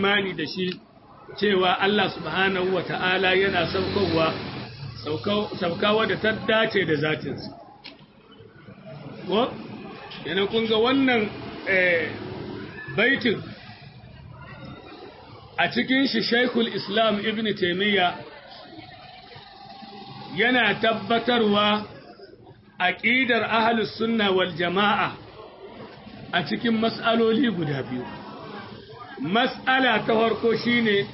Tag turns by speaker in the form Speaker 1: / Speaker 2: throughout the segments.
Speaker 1: imani da shi cewa Allah subhanahu wa ta'ala yana saukawa da ta dace da zatinsa. Ko? Yana kunga wannan baitin a cikin shi Shaikhul Islam Ibn Taymiyyah yana tabbatarwa aqidar ahlus sunna wal jama'a a cikin mas'aloli guda biyu. Mas'ala ta farko shine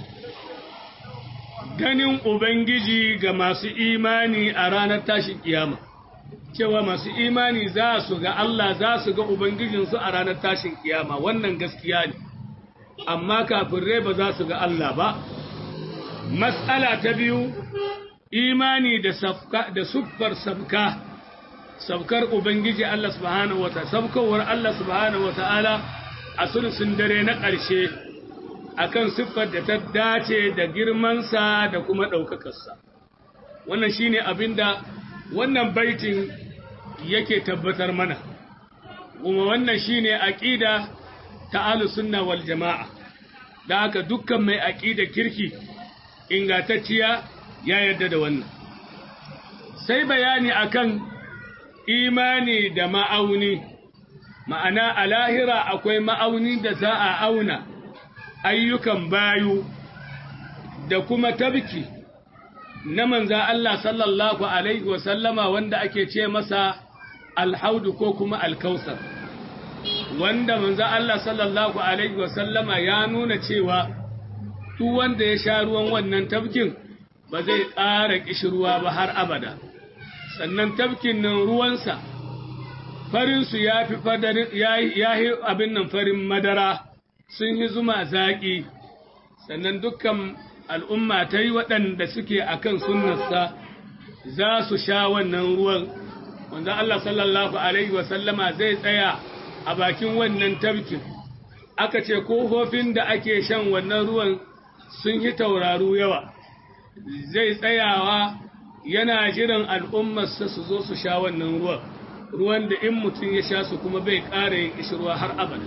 Speaker 1: ganin Ubangiji ga masu imani a ranar tashin kiyama, cewa masu imani za su ga Allah, za su ga Ubangijinsu a ranar tashin kiyama, wannan gaskiya ne, amma kafirai ba za su ga Allah ba. Mas'ala ta biyu, imani da siffar sabkar Ubangiji Allah subhanahu wa ta'ala, sabkowar Allah subhanahu wa ta'ala a sulusun dare na ƙarshe akan siffar da ta dace da girmansa da kuma ɗaukakarsa. Wannan shine abinda wannan baitin yake tabbatar mana, kuma wannan shine aqida ta ahlus sunna wal jama'a. Da haka dukkan mai aqida kirki ingantacciya ya yarda da wannan. Sai bayani akan imani da ma'auni, ma'ana a lahira akwai ma'auni da za a auna ayyukan bayu da kuma tabki na manza Allah sallallahu Alaihi wasallama wanda ake ce masa alhaudu ko kuma alkausar, wanda manza Allah sallallahu Alaihi wasallama ya nuna cewa duk wanda ya sha ruwan wannan tabkin ba zai ƙara ƙishirwa ba har abada. Sannan tabkin nan ruwansa farinsu ya fi abin nan farin madara, sun yi zuma zaƙi. Sannan dukkan al'umma ta yi waɗanda suke a kan sunnarsa za su sha wannan ruwan, wanda Allah sallallahu Alaihi wasallama zai tsaya a bakin wannan tabkin. Aka ce kofofin da ake shan wannan ruwan sun yi tauraru yawa, zai tsayawa yana jiran al'ummarsa su zo su sha wannan ruwan da in mutum ya sha su kuma bai ƙara yin ƙishirwa har abada.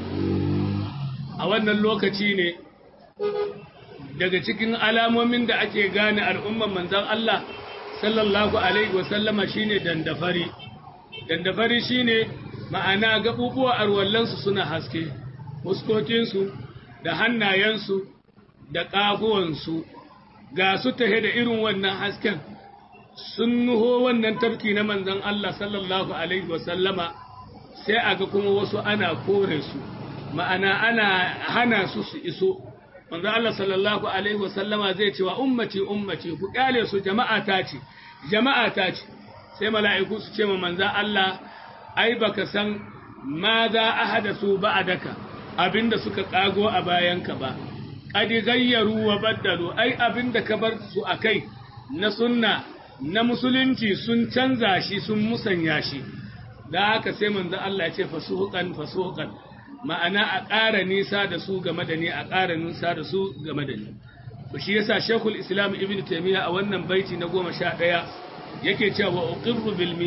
Speaker 1: A wannan lokaci ne daga cikin alamomin da ake gane al'ummar manzan Allah sallallahu Alaihi wasallama shine dandafari. Dandafari shine ma'ana gaɓuɓuwa arwallansu suna haske, fuskokinsu da hannayensu da ƙafuwansu ga su tahe da irin wannan hasken. Sun nuho wannan tafki na manzan Allah sallallahu Alaihi wasallama sai a ga kuma wasu ana kore su, ma'ana ana hana su su iso. Manzan Allah sallallahu Alaihi wasallama zai cewa ummaci ummaci ku kyale su jama'a ta ce, sai mala'iku su ce ma manzan Allah, ai baka san ma za a hada su ba a daka abinda suka ƙago a bayanka ba, ƙadi gayyaru wa baddalu, ai abinda ka bar su a kai na sunna na musulunci sun canza shi sun musanya shi. Da haka sai manzo Allah ya ce fasuhuqan ma'ana a ƙara nisa da su game da ni, a ƙara nisa da su game da ni. To shi yasa Sheikhul Islam Ibn Taymiyyah a wannan baiti na 11 yake cewa wa uqirru bil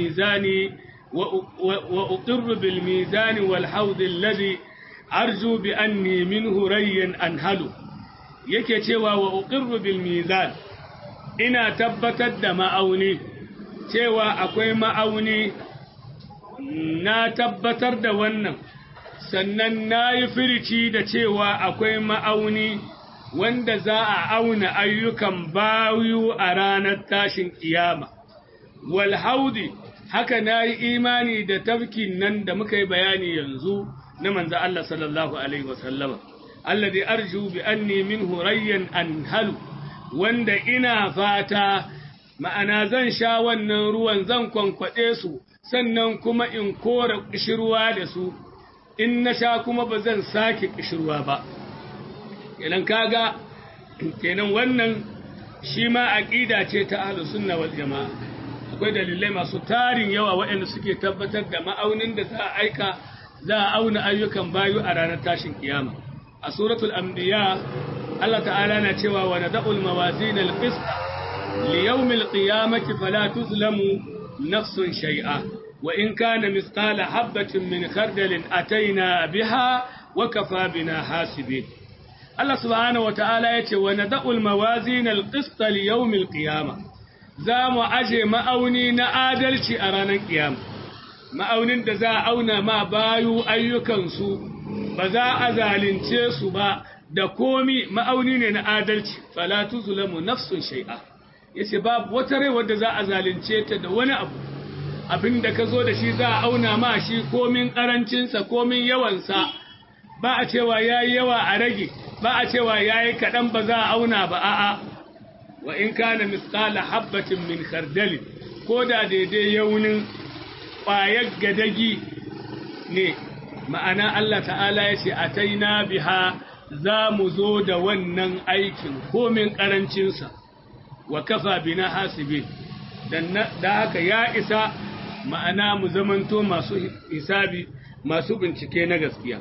Speaker 1: mizani wal hawd alladhi arju bi anni minhu rayyan anhalu. Yake cewa wa uqirru bil mizan, ina tabbatar da ma'auni, cewa akwai ma'auni, na tabbatar da wannan, sannan na yi firici da cewa akwai ma'auni wanda za a auna ayyukan bayu a ranar tashin kiyama. Wal haudi, haka na yi imani da tafkin nan da muka yi bayani yanzu na manzo Allah sallallahu Alaihi wasallama, alladhi arju bi anni minhu rayyan anhalu, wanda ina fata ma'ana zan sha wannan ruwan zan kwankwaɗe su sannan kuma in kora ƙishirwa da su, in na sha kuma ba zan sake ƙishirwa ba. Kenan kaga, kenan wannan shi ma aƙida ce ta ahlus sunna wal jama'a. Akwai dalilai masu tarin yawa waɗanda suke tabbatar da ma'aunin da za a auna ayyukan bayu a ranar tashin kiyama. A suratul anbiya Allah ta'ala na cewa wa nada'ul mawazin al-qist li yawm al-qiyamati fala tuzlamu nafsun shay'a wa in kana mithqala habatin min khardalin ataina biha wa kafa bina hasibin. Allah subhanahu wata'ala yace wa nada'ul mawazin al-qist li yawm al-qiyamah za mu aje ma'auni na adalci a ranar kiyama ma'aunin da za a auna ma bayu ayyukansu ba za a zalunce su ba da komi ma'auni ne na adalci fala tuzlamu nafsun shay'a yace babu wata rai wadda za a zalunce ta da wani abu abinda ka zo da shi za a auna ma shi komin karancinsa komin yawansa ba a cewa yayi yawa a rage ba a cewa yayi kaɗan ba za a auna ba a'a wa in kana misqala habatin min khardal ko da daidai yaunin ƙwayar gadagi ne ma'ana Allah ta'ala ya ce ataina biha za mu zo da wannan aikin komin ƙarancinsa wa kafa bina hasibin da haka ya isa ma'ana mu zamanto masu hisabi masu bincike na gaskiya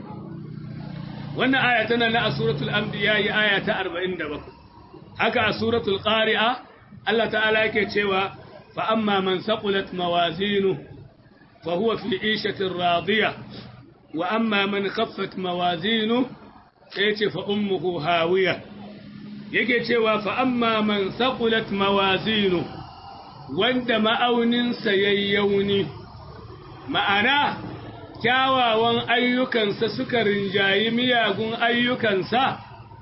Speaker 1: wannan aya tana na suratul anbiya ya aya ta 47 haka a suratul qari'a Allah ta'ala yake cewa fa amma man saqulat mawazinuhu fa huwa fi 'ishatin radiyah wa amma man khaffat mawazinuhu yace fa ummuhu hawiya yake cewa fa amma man saqulat mawazinuhu wanda ma'auninsa yayyauni ma'ana kyawawan ayyukansa suka rinjayi miyagun ayyukansa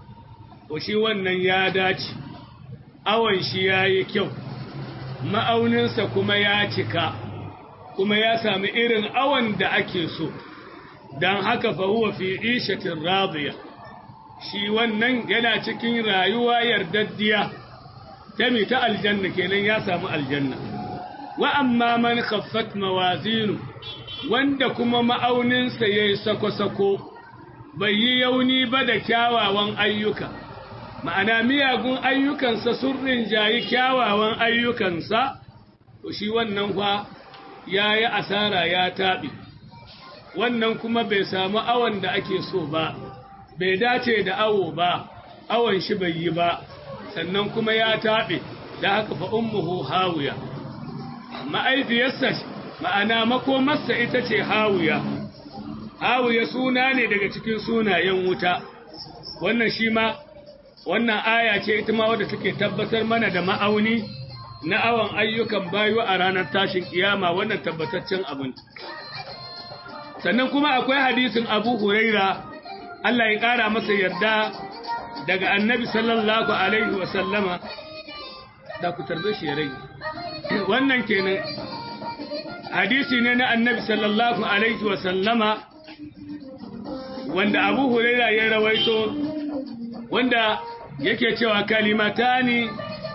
Speaker 1: ko shi wannan ya dace awon shi yayi kyau ma'auninsa kuma ya cika kuma ya sami irin awon da ake so dan haka fa huwa fi ishatin radiya shi wannan yana cikin rayuwa yardaddiya ta aljanna kenan ya samu aljanna wa amma man khaffat mawazinu wanda kuma ma'auninsa yayi sako-sako bai yi yauni ba da kyawawan ayyuka ma'ana miyagun ayyukansa sun rinjayi kyawawan ayyukansa to shi wannan fa yayi asara ya tabi wannan kuma bai samu awon da ake so ba bai dace da awo ba awon shi bai yi ba sannan kuma ya taɓe da haka fa ummuhu hawiya ma'aifiyarsa ma'ana makomarsa ita ce hawiya hawiya suna ne daga cikin sunayen wuta wannan shi ma wannan aya ce ita ma wadda take tabbatar mana da ma'auni na awon ayyukan bayu a ranar tashin kiyama wannan tabbataccen abin sannan kuma akwai hadisin Abu Huraira Allah ya ƙara masa yarda daga annabi sallallahu alaihi wasallama da ku tarbe shi ya rage wannan kenan hadisi ne na annabi sallallahu alaihi wasallama wanda Abu Huraira ya rawaito wanda yake cewa kalimatani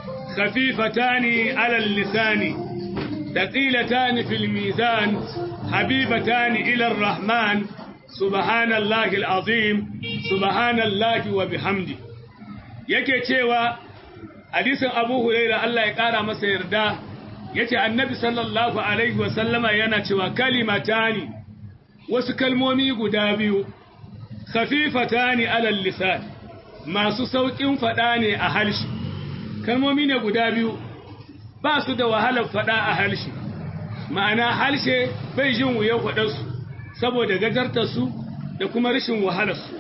Speaker 1: khafifatani ala lisani thaqilatani fil mizan habibatani ila arrahman subhanallahi alazim subhanallahi wa bihamdi yake cewa hadisin Abu Huraira Allah ya kara masa yarda yace annabi sallallahu alaihi wa sallama yana cewa kalimatani wasu kalmomi guda biyu khafifatani ala lisan masu saukin fada ne a halshi kalmomi ne guda biyu ba su da wahalar fada a halshi ma'ana halshe bai jin wuyan fadarsu saboda gajartarsu da kuma rashin wahalarsu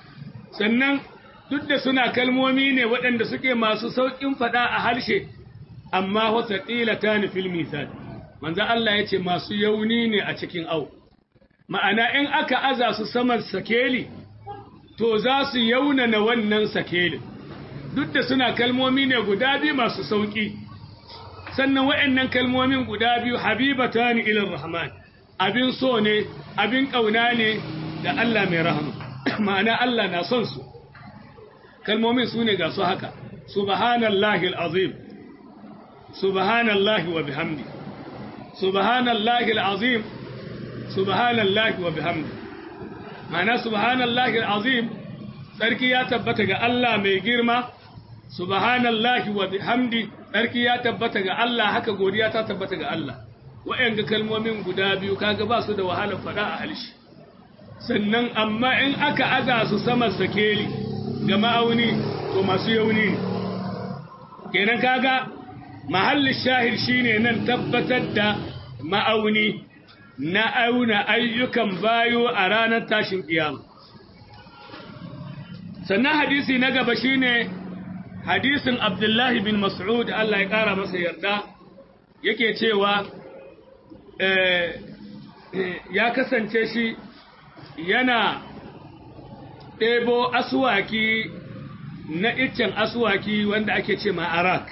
Speaker 1: sannan duk da suna kalmomi ne waɗanda suke masu sauƙin faɗa a harshe amma wata ƙilata fil misal manzo Allah ya ce masu yauni ne a cikin au ma'ana in aka aza su saman sakeli to za su yaunana wannan sakelin duk da suna kalmomi ne guda biyu masu sauƙi sannan waɗannan kalmomin guda biyu habibatani ila rahman abin so ne abin ƙauna ne da Allah mai rahama ma'ana Allah na son su kalmomin su ne ga su haka subhanallahi alazim subhanallahi wa bihamdi subhanallahi alazim subhanallahi wa bihamdi ma'ana subhanallahi alazim sarki ya tabbata ga Allah mai girma subhanallahi wa bihamdi sarki ya tabbata ga Allah haka godiya ta tabbata ga Allah wa'yanga kalmomin guda biyu kaga ba su da wahalar fada a halshi sannan amma in aka aza su sama sakeli ga ma'auni to masu yauni ne kenan kaga mahallin shahir shine nan tabbatar da ma'auni na auna ayyukan bayo a ranar tashin kiyama sannan hadisi na gaba shine hadisin Abdullahi bin Mas'ud Allah ya ƙara masa yarda yake cewa ya kasance shi yana ɗebo asuwaki na iccen asuwaki wanda ake ce ma arak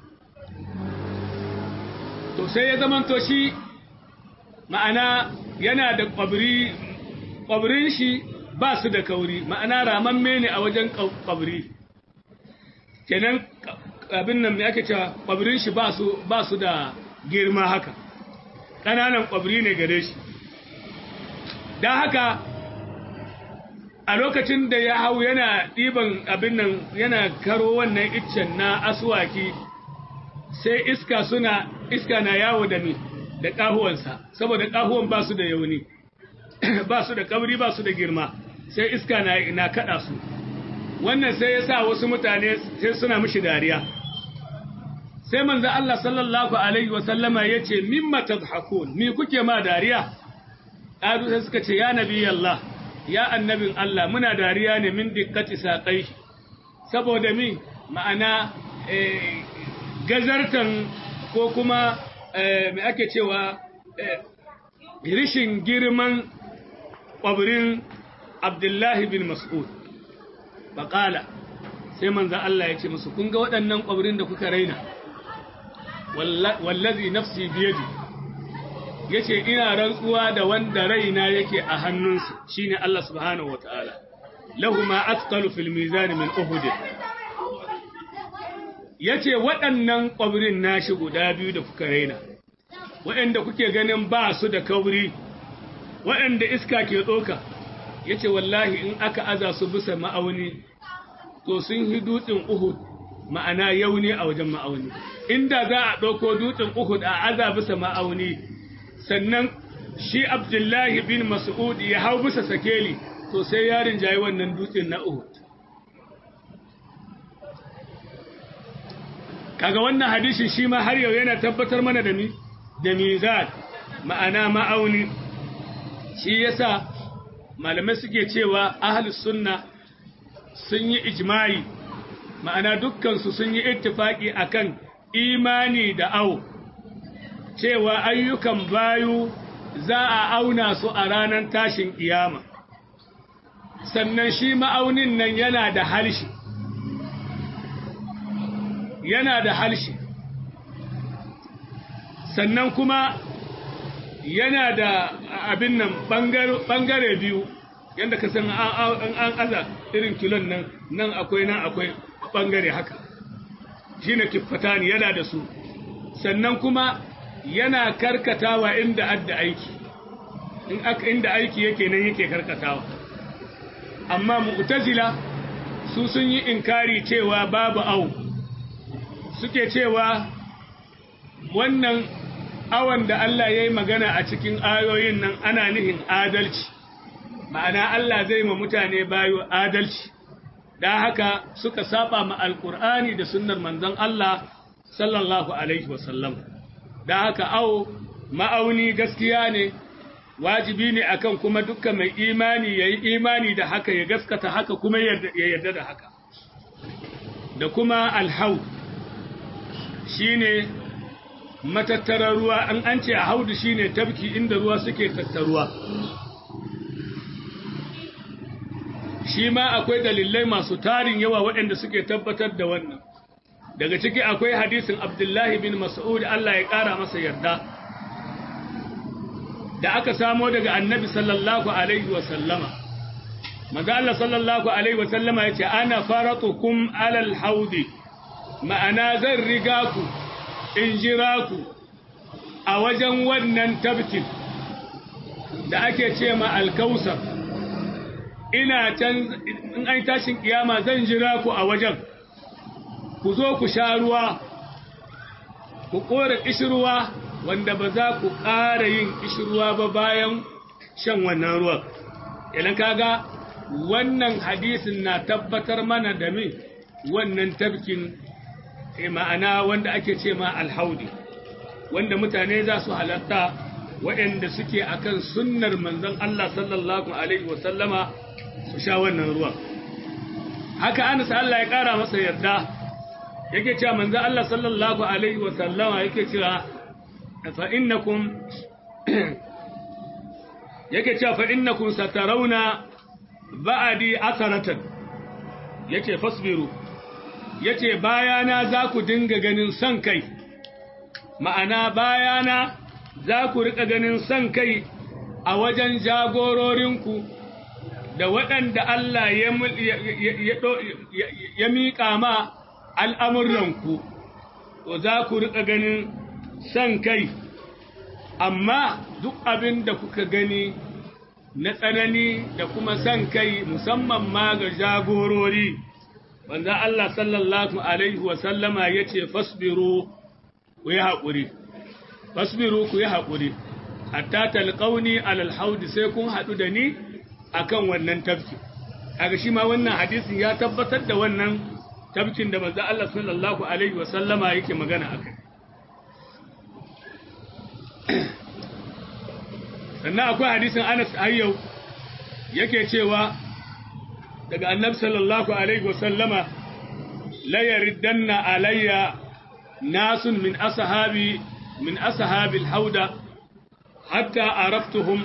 Speaker 1: to sai ya zamanto shi ma'ana yana da ƙwabrin shi ba su da kauri ma'ana ramamme ne a wajen ƙwabri kenan abin nan mai ake cewa ƙwabrin shi ba su da girma haka ƙananan ƙwabri ne gare shi don haka a lokacin da ya hau yana ɗiban abin nan yana karo wannan iccen na asuwaki sai iska na yawo da mi da ƙahuwansa saboda ƙahuwan ba su da yauni ba su da kabri ba su da girma sai iska na kaɗa su wannan sai ya sa wasu mutane sai suna mishi dariya sai manzo Allah sallallahu alaihi wasallama ya ce mimma tadhakun mi kuke ma dariya ƙadu sai suka ce ya nabi Allah ya annabin Allah muna dariya ne min dikkati saƙai saboda mi ma'ana gazartan ko kuma mai ake cewa rishin girman ƙwabrin Abdullahi bin Mas'ud baƙala sai manzan Allah ya ce musu kun ga waɗannan ƙwabrin da kuka raina wallazi nafsi biyadi ya ce ina rantsuwa da wanda raina yake a hannunsu shine Allah subhanahu wa ta'ala lahu ma atqalu fil mizan min uhud ya ce waɗannan ƙwabrin nashi guda biyu da kuka raina waɗanda kuke ganin ba su da kauri waɗanda iska ke ɗoka ya ce wallahi in aka aza su bisa ma'auni to sun yi dutsen uhud ma'ana yauni a wajen ma'auni inda za a ɗauko dutsen uhud a aza bisa ma'auni sannan shi abdullahi bin mas'ud ya hau bisa sakeli to sai yarin jayi wannan dutsen na uhud kaga wannan hadisin shi ma har yau yana tabbatar mana da mizan ma'ana ma'auni shi yasa malamai suke cewa ahlus sunna sun yi ijma'i ma'ana dukkansu sun yi ittifaki akan imani da au cewa ayyukan bayu za a auna su a ranar tashin kiyama sannan shi ma'aunin nan yana da harshe sannan kuma yana da abin nan ɓangare biyu yadda ka san an aza irin kilon nan akwai ɓangare haka shi ne kiffatani yana da su sannan kuma yana karkatawa inda adda aiki inda aiki yake nan yake karkatawa amma mu'tazila su sun yi inkari cewa babu au suke cewa wannan awan da Allah ya yi magana a cikin ayoyin nan ana nihin adalci ma'ana Allah zai ma mutane bayo adalci da haka suka saba ma alkur'ani da sunnar manzon Allah sallallahu alaihi wasallam da haka ma'auni gaskiya ne wajibi ne akan kuma dukkan mai imani yayi imani da haka ya gaskata haka kuma ya yarda da haka da kuma alhaud shine matattarar ruwa an ce a haudu shine tabki inda ruwa suke tattaruwa shi ma akwai dalilai masu tarin yawa waɗanda suke tabbatar da wannan daga ciki akwai hadisin Abdullahi bin Mas'ud Allah ya ƙara masa yarda da aka samo daga annabi sallallahu alaihi wa sallama manzo Allah sallallahu alaihi wa sallama yace ana faratukum alal haudi ma'ana zan riga ku in jira ku a wajen wannan tabkin da ake ce ma alkausar ina can in an tashin kiyama zan jira ku a wajen ku zo ku sha ruwa ku kore kishirwa wanda ba za ku ƙara yin kishirwa ba bayan shan wannan ruwan idan kaga wannan hadisin na tabbatar mana da min wannan tabkin ma'ana wanda ake ce ma alhaudi wanda mutane za su halatta waɗanda suke akan sunnar manzon Allah sallallahu alaihi wasallama su sha wannan ruwan haka Anas Allah ya kara masa yarda yake cewa manzo Allah sallallahu alaihi wa sallama yake cewa fa innakum satarawna ba'di asaratan yace fasbiru yace bayana za ku dinga ganin son kai ma'ana bayana za ku rika ganin son kai a wajen jagororinku da waɗanda Allah ya miƙa ma al'amuranku, to za ku riƙa ganin son kai, amma duk abin da kuka gani na tsanani da kuma son kai musamman ma ga jagorori, wanda Allah sallallahu Alaihi wasallama ya ce, Fasbiru ku yi haƙuri, fasbiru ku yi haƙuri, hatta talƙauni alalhaudi sai kun haɗu da ni akan wannan tafki. Kaga shi ma wannan hadisin ya tabbatar da wannan tafkin da manzo Allah sallallahu alaihi wa sallama yake magana akai. Sannan akwai hadisin Anas ayyau yake cewa daga Annabi sallallahu alaihi wa sallama la yariddanna alayya nasun min ashabi al-hauda hatta araftuhum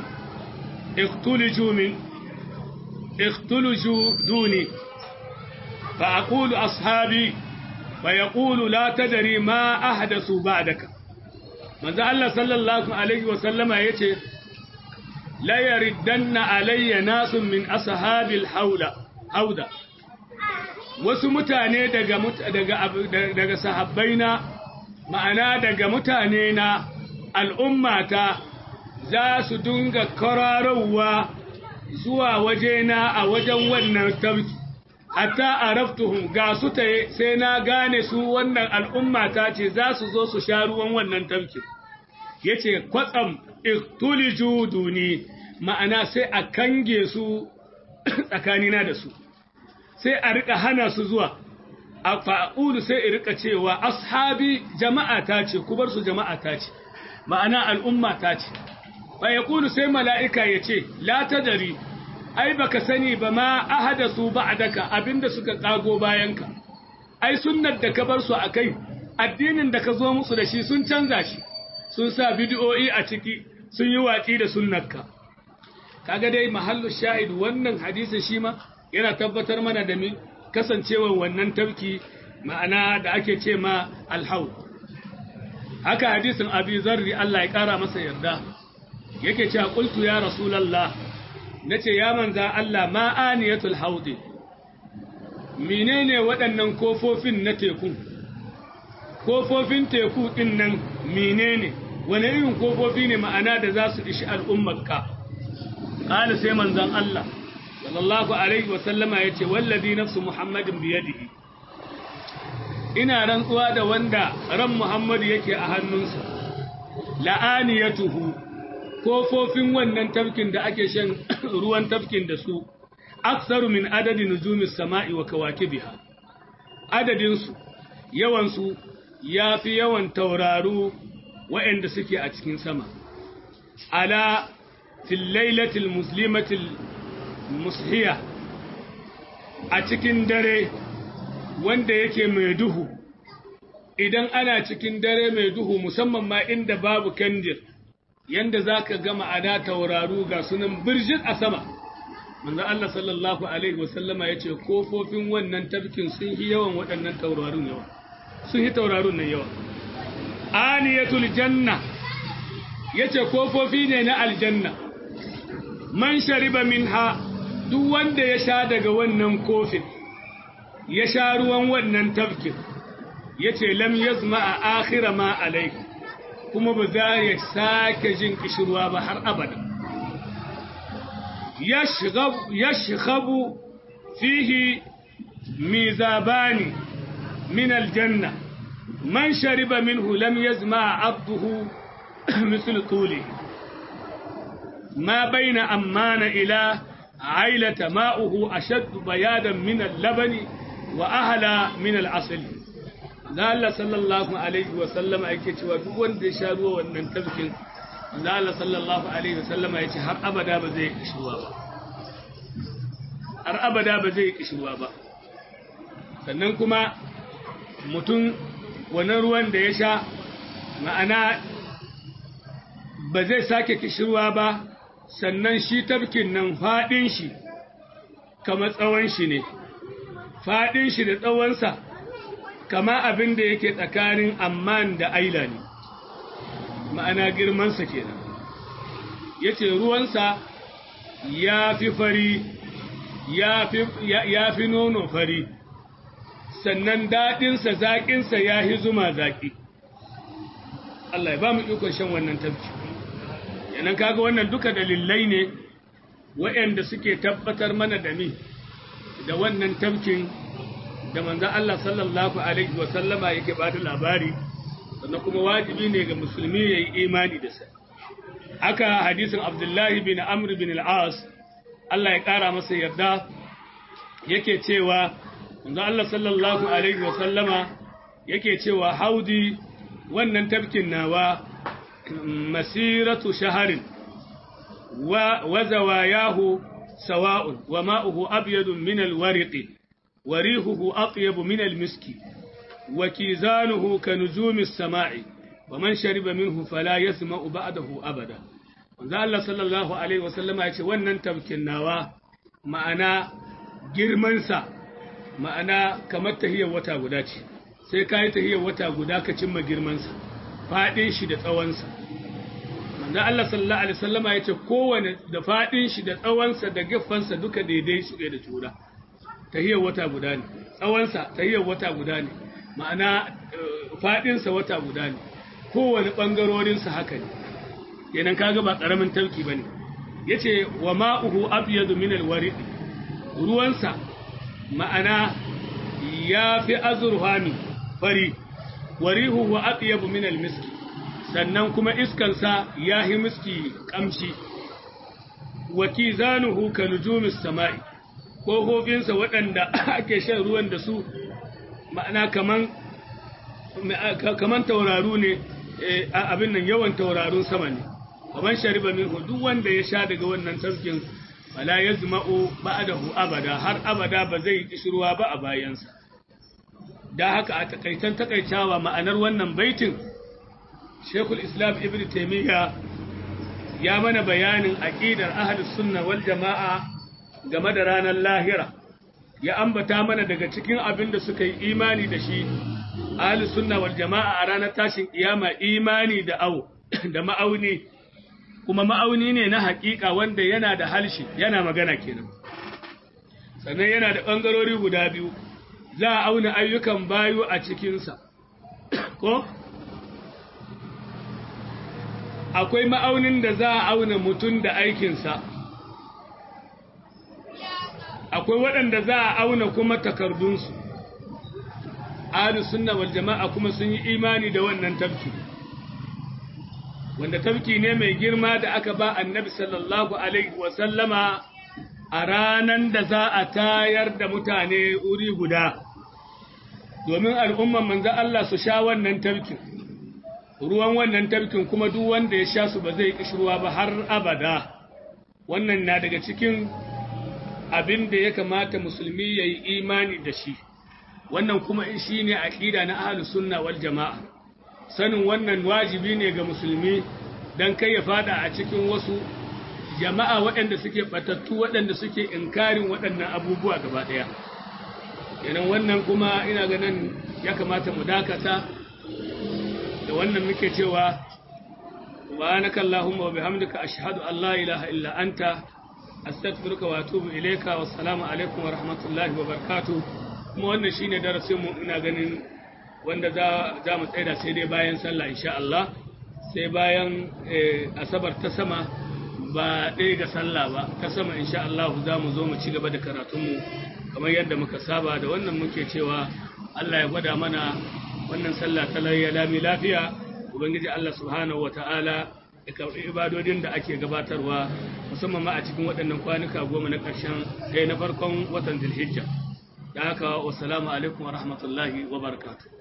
Speaker 1: اختلجوا دوني فأقول أصحابي فيقول لا تدري ما أحدثوا بعدك ماذا الله صلى الله عليه وسلم يتي لا يردن علي ناس من أصحاب الحوضة wasu mutane daga sahabbaina ma'ana daga mutane na al'ummata za su dunga kwararowa zuwa wajena a wajen wannan tafki hatta araftuhum ga su sai na gane su wannan al'umma ta ce za su zo su sha ruwan wannan tafki yace kwatsam iktuliju duni ma'ana sai a kange su tsakanina da su sai a rika hana su zuwa a fa'ulu sai a rika cewa ashabi jama'a ta ce ku bar su jama'a ta ce ma'ana al'umma ta ce fa yaqulu sai mala'ika yace la tadari ai baka sani ba ma ahadasu ba'daka abinda suka kago bayanka ai sunnar da ka bar su akai addinin da ka zo musu da shi sun canza shi sun sa bid'o'i a ciki sun yi watsi da sunnarka kaga dai mahallu shahid wannan hadisin shi ma yana tabbatar mana da kasancewar wannan tafki ma'ana da ake ce ma alhaud haka hadisin abi zarri Allah ya kara masa yarda yake cewa qultu ya rasulullah nace ya manza Allah ma aniyatul haudi menene waɗannan kofofin na teku kofofin teku din nan menene wani irin kofofi ne ma'ana da za su ishi al'ummarka qala sai manzan Allah sallallahu alaihi wasallama yace wallazi nafsu muhammadin biyadihi ina rantsuwa da wanda ran Muhammadu yake a hannunsa la'aniyatuhu kofofin wannan tafkin da ake shan ruwan tafkin da su aksaru min adadi nujumis sama'i wa kawakibiha adadin su yawan su yafi yawan tauraru waɗanda suke a cikin sama ala fil lailatil muslimatil mushiya a cikin dare wanda yake mai duhu idan ana cikin dare mai duhu musamman ma inda babu kandir yanda zaka ga ma'ana tauraru ga sunan birjit a sama manzo Allah sallallahu alaihi wasallama yace kofofin wannan tafkin sun yi yawan waɗannan taurarun yawa sun yi taurarun nan yawa aniyatul janna yace kofofi ne na aljanna man shariba minha duk wanda ya sha daga wannan kofin ya sha ruwan wannan tafkin yace lam yazma akhira ma alai kuma ba za ya sake jin kishirwa ba har abada yashghabu fihi mizabani min aljanna man shariba minhu lam yazma abduhu مثل طوله ما بين أمان إلى عيلة ماؤه أشد بيادا من اللبن وأهلا من العسل ذال صلى الله عليه وسلم أيكي ودون دي شاروا وننتبكين ذال صلى الله عليه وسلم أيكي هر أبدا بزي كشوا با هر أبدا بزي كشوا با sannan kuma mutum wannan ruwan da ya sha ma'ana ba zai sake kishirwa ba, sannan shi tafkin nan faɗin shi kama tsawon shi ne, faɗin shi da tsawonsa kama abin da yake tsakanin Amman da Aila ne, ma'ana girmansa kenan. Ya ce ruwansa ya fi fari, ya fi nono fari, sannan daɗinsa zaƙinsa ya fi zuma zaƙi. Allah ya ba mu ikon shan wannan tafki. Yanan kaga wannan duka dalilai ne waɗanda suke tabbatar mana da mi da wannan tafkin da manzon Allah sallallahu alaihi wa sallama yake ba da labari, sannan kuma wajibi ne ga musulmi ya yi imani da sa. Haka hadisin Abdullahi bin Amr bin al-As, Allah ya ƙara masa yarda, yake cewa manzon Allah sallallahu alaihi wa sallama yake cewa haudi wannan tafkin nawa masiratu shaharin wa zawayahu sawa'un wa ma'uhu abyadun min alwariqi wa rihuhu atyabu min almiski wa kizanuhu ka nujumi as-sama'i wa man shariba minhu fala yasma'u ba'dahu abada. Manzo Allah sallallahu alaihi wasallama yace wannan tafkin nawa ma'ana girman sa ma'ana kamar tahiyar wata guda ce, sai kai tahiyar wata guda ka cimma girman sa, fadin shi da tsawon sa. Manzo Allah sallallahu alaihi wasallama yace kowane da fadin shi da tsawon sa da giffan sa duka daidai su da juna, tahiyar wata guda ne, tsawon sa tahiyar wata guda ne, ma'ana fadin sa wata guda ne, kowane bangarorin sa haka ne. Kenan kaga ba karamin tauki bane. Yace wa ma'uhu abyadu min alwariq, ruwan sa ma'ana yafi azurhami fari, warihu wa atyabu min almiski, sannan kuma iskansa ya yi miski kamshi, wa kizanuhu ka nujumis sama'i, ƙofofinsa waɗanda ake shan ruwan da su ma'ana kaman tauraru ne, abin nan yawan taurarun sama ne. Kaman shariba minhu, duk wanda ya sha daga wannan tafkin fala yazma'u ba'dahu abada, har abada ba zai kishirwa ba a bayansa. Da haka a takaitawa ma'anar wannan baitin, Sheikhul Islam Ibn Taymiyyah ya mana bayanin aqidar ahlus sunna wal jama'a game da ranar lahira, ya ambata mana daga cikin abin da suka yi imani da shi ahlus sunna wal jama'a a ranar tashin kiyama, imani da da ma'auni, kuma ma'auni ne na haƙiƙa wanda yana da halshi, yana magana kenan, sannan yana da ɓangarori guda biyu, za a auna ayyukan bayu a cikinsa, ko akwai ma'aunin da za a auna mutum da aikinsa, akwai waɗanda za a auna kuma takardunsu. Ahlus sunna wal jama'a kuma sun yi imani da wannan tafki, wanda tafki ne mai girma da aka ba annabi sallallahu alaihi wa sallama a ranan da za a tayar da mutane wuri guda, domin al'umman manzo Allah su sha wannan tafkin, ruwan wannan tafkin kuma duk wanda ya sha su ba zai kishirwa ba har abada. Wannan na daga cikin abin da ya kamata musulmi ya yi imani da shi, wannan kuma shi ne aƙida na ahlus sunna wal jama'a. Sanin wannan wajibi ne ga musulmi don kai ya fada a cikin wasu jama'a waɗanda suke batattu, waɗanda suke inkarin waɗannan abubuwa gaba ɗaya. Yanan wannan kuma ina ganin ya kamata mu dakata da wannan muke cewa subhanaka allahumma wa bihamdika ashhadu an la ilaha illa anta astaghfiruka wa atubu ilayka, wassalamu alaikum wa rahmatullahi wa barakatuh. Kuma wannan shine darasin mu, ina ganin wanda za mu tsaida sai dai bayan sallah insha Allah, sai bayan asabar ta sama, ba ɗaya ga sallah ba, ta sama insha Allah za mu zo mu ci gaba da karatunmu kamar yadda muka saba. Da wannan muke cewa Allah ya gwada mana wannan sallah ta lami lafiya, ubangiji Allah subhanahu wata'ala ya karɓi ibadodin da ake gabatarwa, musamman ma a cikin waɗannan kwanuka 10 na ƙarshen na farkon watan Dhul-Hijja. Da haka wassalamu alaikum wa rahmatullahi wa barakatuh.